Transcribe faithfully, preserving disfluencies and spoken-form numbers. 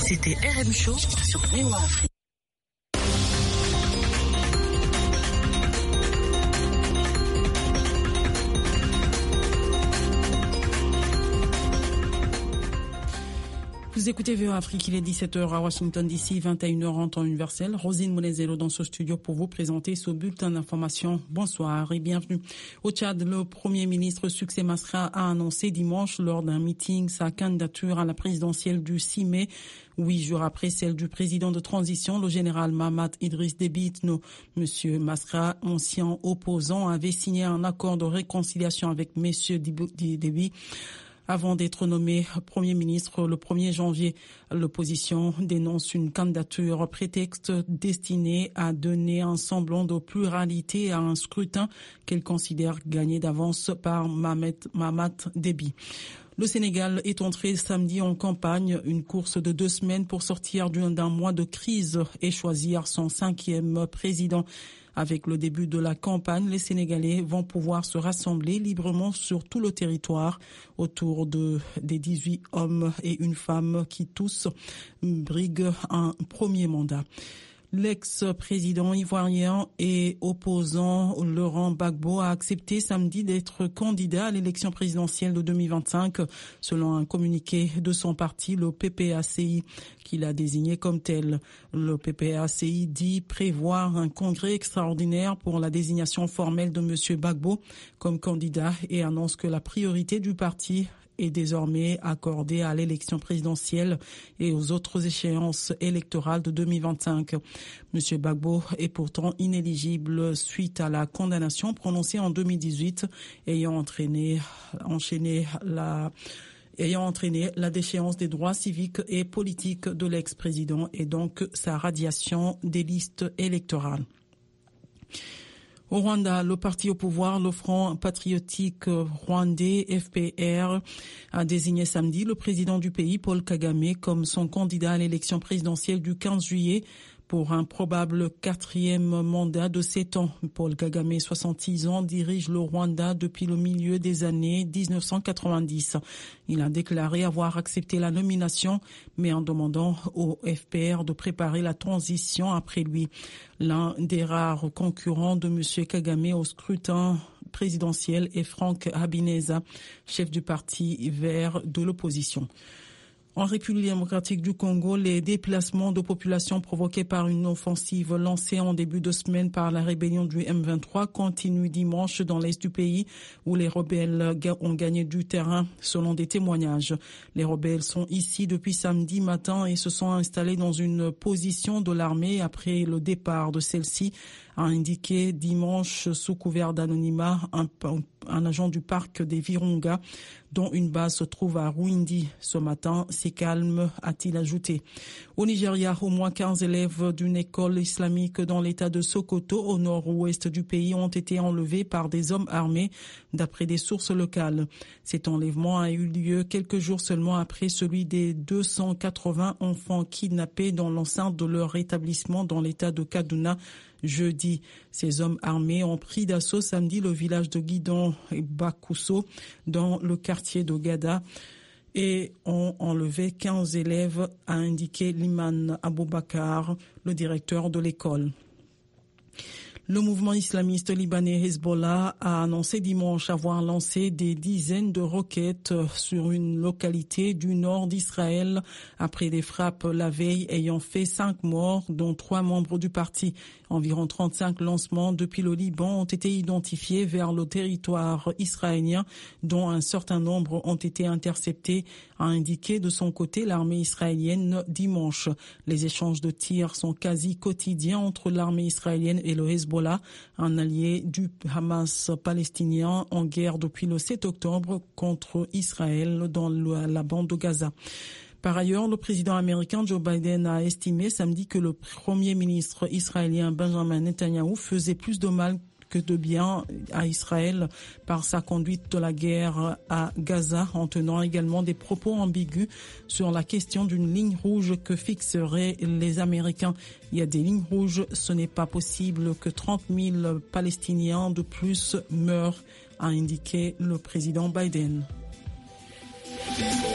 C'était R M Show sur V O A Afrique. Vous écoutez V O A Afrique, il est dix-sept heures à Washington D C, vingt et une heures en temps universel. Rosine Mounezelo dans ce studio pour vous présenter ce bulletin d'information. Bonsoir et bienvenue. Au Tchad, le Premier ministre Succès Masra a annoncé dimanche lors d'un meeting sa candidature à la présidentielle du six mai, huit jours après celle du président de transition, le général Mahamat Idriss Déby Itno. Monsieur Masra, ancien opposant, avait signé un accord de réconciliation avec Monsieur Déby avant d'être nommé Premier ministre le premier janvier. L'opposition dénonce une candidature prétexte destinée à donner un semblant de pluralité à un scrutin qu'elle considère gagné d'avance par Mahamat Déby. Le Sénégal est entré samedi en campagne, une course de deux semaines pour sortir d'un mois de crise et choisir son cinquième président. Avec le début de la campagne, les Sénégalais vont pouvoir se rassembler librement sur tout le territoire autour de, des dix-huit hommes et une femme qui tous briguent un premier mandat. L'ex-président ivoirien et opposant Laurent Gbagbo a accepté samedi d'être candidat à l'élection présidentielle de deux mille vingt-cinq, selon un communiqué de son parti, le P P A C I, qu'il a désigné comme tel. Le P P A C I dit prévoir un congrès extraordinaire pour la désignation formelle de M. Gbagbo comme candidat et annonce que la priorité du parti est désormais accordée à l'élection présidentielle et aux autres échéances électorales de deux mille vingt-cinq. Monsieur Gbagbo est pourtant inéligible suite à la condamnation prononcée en deux mille dix-huit, ayant entraîné, enchaîné la ayant entraîné la déchéance des droits civiques et politiques de l'ex-président et donc sa radiation des listes électorales. Au Rwanda, le parti au pouvoir, le Front patriotique rwandais, F P R, a désigné samedi le président du pays, Paul Kagame, comme son candidat à l'élection présidentielle du quinze juillet pour un probable quatrième mandat de sept ans. Paul Kagame, soixante-six ans, dirige le Rwanda depuis le milieu des années dix-neuf cent quatre-vingt-dix. Il a déclaré avoir accepté la nomination, mais en demandant au F P R de préparer la transition après lui. L'un des rares concurrents de M. Kagame au scrutin présidentiel est Frank Habineza, chef du parti vert de l'opposition. En République démocratique du Congo, les déplacements de population provoqués par une offensive lancée en début de semaine par la rébellion du M vingt-trois continuent dimanche dans l'est du pays où les rebelles ont gagné du terrain selon des témoignages. Les rebelles sont ici depuis samedi matin et se sont installés dans une position de l'armée après le départ de celle-ci, a indiqué dimanche sous couvert d'anonymat un, un agent du parc des Virunga dont une base se trouve à Rwindi. Ce matin, c'est calme, a-t-il ajouté. Au Nigeria, au moins quinze élèves d'une école islamique dans l'état de Sokoto, au nord-ouest du pays, ont été enlevés par des hommes armés, d'après des sources locales. Cet enlèvement a eu lieu quelques jours seulement après celui des deux cent quatre-vingts enfants kidnappés dans l'enceinte de leur établissement dans l'état de Kaduna jeudi. Ces hommes armés ont pris d'assaut samedi le village de Guidon et Bakuso dans le quartier de Gada et ont enlevé quinze élèves, a indiqué Liman Aboubakar, le directeur de l'école. Le mouvement islamiste libanais Hezbollah a annoncé dimanche avoir lancé des dizaines de roquettes sur une localité du nord d'Israël après des frappes la veille ayant fait cinq morts, dont trois membres du parti. Environ trente-cinq lancements depuis le Liban ont été identifiés vers le territoire israélien, dont un certain nombre ont été interceptés, a indiqué de son côté l'armée israélienne dimanche. Les échanges de tirs sont quasi quotidiens entre l'armée israélienne et le Hezbollah, un allié du Hamas palestinien en guerre depuis le sept octobre contre Israël dans la bande de Gaza. Par ailleurs, le président américain Joe Biden a estimé samedi que le premier ministre israélien Benjamin Netanyahou faisait plus de mal que de bien à Israël par sa conduite de la guerre à Gaza, en tenant également des propos ambigus sur la question d'une ligne rouge que fixeraient les Américains. Il y a des lignes rouges, ce n'est pas possible que trente mille Palestiniens de plus meurent, a indiqué le président Biden.